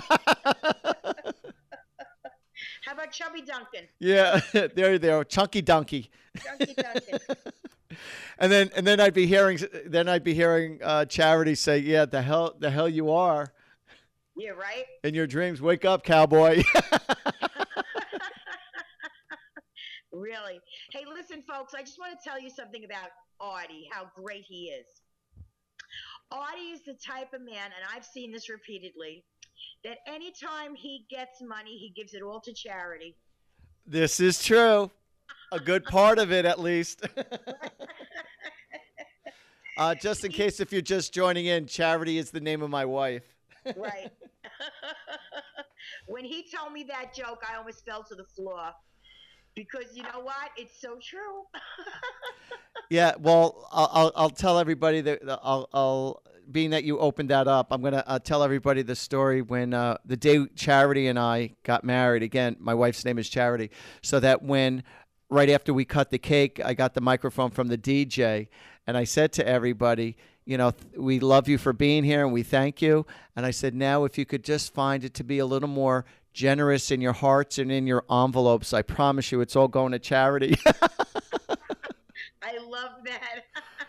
[SPEAKER 4] How about Chubby Duncan?
[SPEAKER 3] Yeah, there you go. Chunky Donkey.
[SPEAKER 4] Chunky Duncan.
[SPEAKER 3] and then I'd be hearing Charity say, "Yeah, the hell you are."
[SPEAKER 4] Yeah, right.
[SPEAKER 3] In your dreams, wake up, cowboy.
[SPEAKER 4] Really? Hey, listen, folks, I just want to tell you something about Artie, how great he is. Artie is the type of man, and I've seen this repeatedly, that anytime he gets money, he gives it all to charity.
[SPEAKER 3] This is true. A good part of it, at least. Just in case if you're just joining in, Charity is the name of my wife.
[SPEAKER 4] Right. When he told me that joke, I almost fell to the floor. Because you know what? It's so true.
[SPEAKER 3] Yeah, well, I'll tell everybody that being that you opened that up, I'm gonna tell everybody the story when the day Charity and I got married. Again, my wife's name is Charity, so that when right after we cut the cake, I got the microphone from the DJ, and I said to everybody, you know, we love you for being here and we thank you. And I said, now if you could just find it to be a little more generous in your hearts and in your envelopes, I promise you it's all going to charity.
[SPEAKER 4] I love that.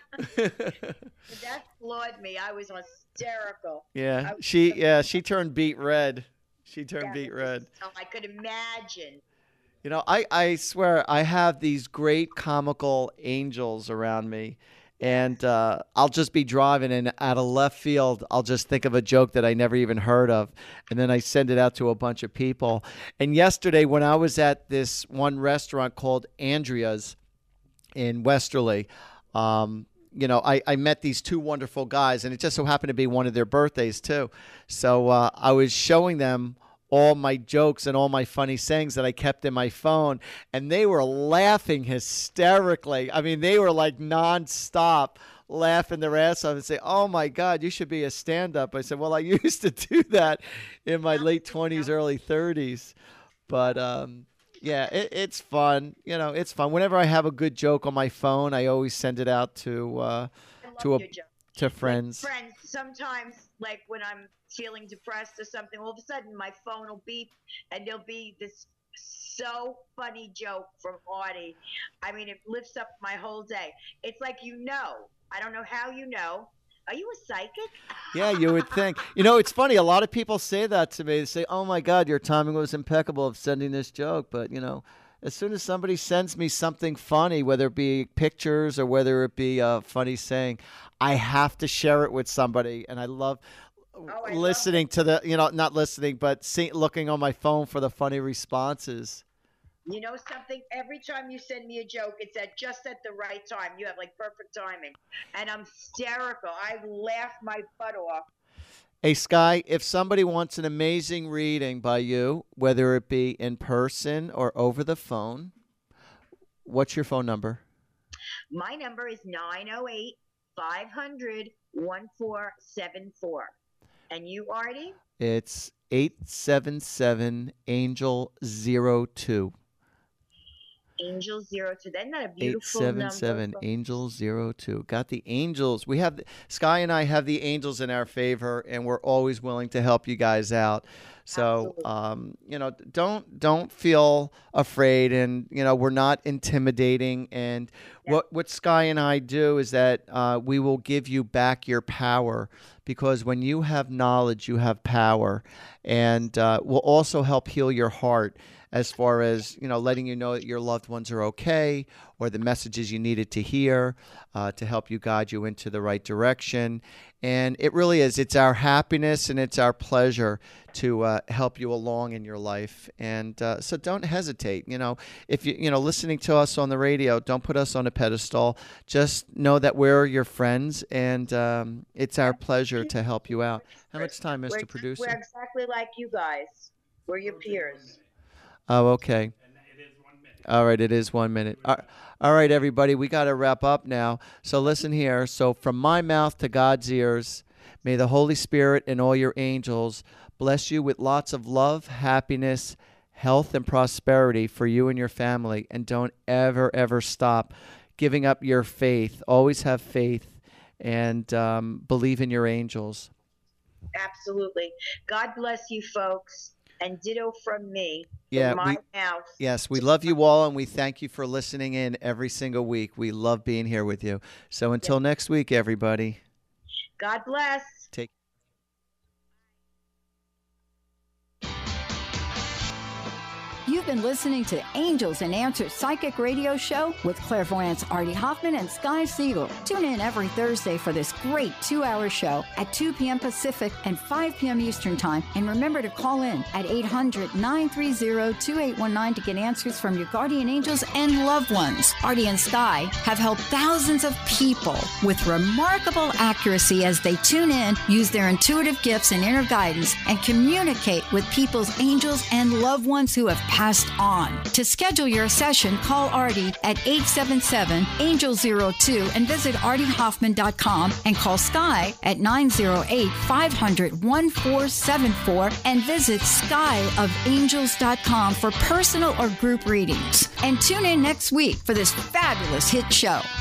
[SPEAKER 4] That floored me. I was hysterical.
[SPEAKER 3] Yeah, she turned beet red. She turned beet red.
[SPEAKER 4] So I could imagine.
[SPEAKER 3] You know, I swear I have these great comical angels around me. And I'll just be driving, and out of left field, I'll just think of a joke that I never even heard of. And then I send it out to a bunch of people. And yesterday, when I was at this one restaurant called Andrea's in Westerly, you know, I met these two wonderful guys, and it just so happened to be one of their birthdays, too. So I was showing them all my jokes and all my funny sayings that I kept in my phone, and they were laughing hysterically. I mean, they were like nonstop laughing their ass off and say, "Oh my God, you should be a stand-up." I said, "Well, I used to do that in my late 20s, early 30s." But yeah, it's fun. You know, it's fun. Whenever I have a good joke on my phone, I always send it out to friends.
[SPEAKER 4] Friends, sometimes, like when I'm feeling depressed or something, all of a sudden my phone will beep and there'll be this so funny joke from Artie. I mean, it lifts up my whole day. It's like, I don't know how you know. Are you a psychic?
[SPEAKER 3] Yeah, you would think. You know, it's funny. A lot of people say that to me. They say, "Oh my God, your timing was impeccable of sending this joke." But, you know, as soon as somebody sends me something funny, whether it be pictures or whether it be a funny saying, I have to share it with somebody. And I love listening to the, you know, not listening, but looking on my phone for the funny responses.
[SPEAKER 4] You know something? Every time you send me a joke, it's just at the right time. You have like perfect timing. And I'm hysterical. I laugh my butt off.
[SPEAKER 3] Hey, Sky, if somebody wants an amazing reading by you, whether it be in person or over the phone, what's your phone number?
[SPEAKER 4] My number is 908-500-1474. And you, Artie?
[SPEAKER 3] It's 877-ANGEL-02.
[SPEAKER 4] Angel 02. Isn't that a beautiful number?
[SPEAKER 3] 877 Angel 02. Got the angels. We have Sky and I have the angels in our favor, and we're always willing to help you guys out. So, you know, don't feel afraid, and you know, we're not intimidating. And what Sky and I do is that we will give you back your power, because when you have knowledge, you have power, and we'll also help heal your heart, as far as, you know, letting you know that your loved ones are okay, or the messages you needed to hear to help you guide you into the right direction. And it really is. It's our happiness and it's our pleasure to help you along in your life. And so don't hesitate. You know, if you know, listening to us on the radio, don't put us on a pedestal. Just know that we're your friends, and it's our pleasure to help you out. How much time, Mr. Producer?
[SPEAKER 4] We're exactly like you guys. We're your peers.
[SPEAKER 3] Oh, okay. All right, it is 1 minute. All right, everybody, we got to wrap up now. So listen here. So from my mouth to God's ears, may the Holy Spirit and all your angels bless you with lots of love, happiness, health, and prosperity for you and your family. And don't ever, ever stop giving up your faith. Always have faith, and believe in your angels.
[SPEAKER 4] Absolutely. God bless you, folks. And ditto from me.
[SPEAKER 3] Yeah,
[SPEAKER 4] from my mouth.
[SPEAKER 3] Yes, we love you all, and we thank you for listening in every single week. We love being here with you. So until next week, everybody.
[SPEAKER 4] God bless.
[SPEAKER 3] Take
[SPEAKER 2] You've been listening to Angels and Answers Psychic Radio Show with clairvoyants Artie Hoffman and Sky Siegel. Tune in every Thursday for this great 2-hour show at 2 p.m. Pacific and 5 p.m. Eastern Time. And remember to call in at 800-930-2819 to get answers from your guardian angels and loved ones. Artie and Sky have helped thousands of people with remarkable accuracy as they tune in, use their intuitive gifts and inner guidance, and communicate with people's angels and loved ones who have passed on. To schedule your session, call Artie at 877-ANGEL-02 and visit artiehoffman.com, and call Sky at 908-500-1474 and visit skyofangels.com for personal or group readings. And tune in next week for this fabulous hit show.